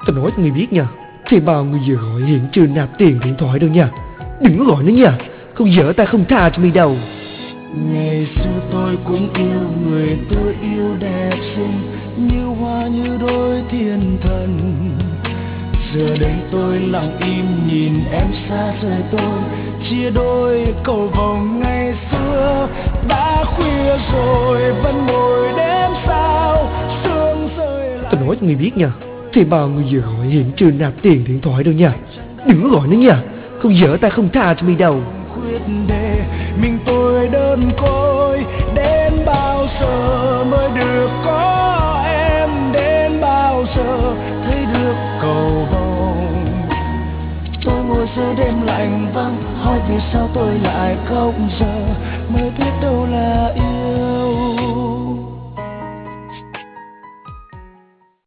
Tao nói cho người biết nha, thuê bao người vừa gọi hiện chưa nạp tiền điện thoại đâu nha. Đừng có gọi nữa nha, không dở ta không tha cho mày đâu. Ngày xưa tôi cũng yêu người tôi yêu đẹp xinh, như hoa như đôi thiên thần. Giờ đây tôi lặng im nhìn em xa rời tôi, chia đôi cầu vồng ngày xưa. Đã khuya rồi vẫn ngồi đêm sao sương rơi lại. Tao nói cho người biết nha, thuê bao người vừa gọi hiện chưa nạp tiền điện thoại đâu nha. Đừng có gọi nữa nha, không dở ta không tha cho mày đâu. Khuyết để mình tôi đơn côi, đến bao giờ mới được có em, đến bao giờ thấy được cầu vồng. Tôi ngồi giữa đêm lạnh vắng, hỏi vì sao tôi lại khóc giờ.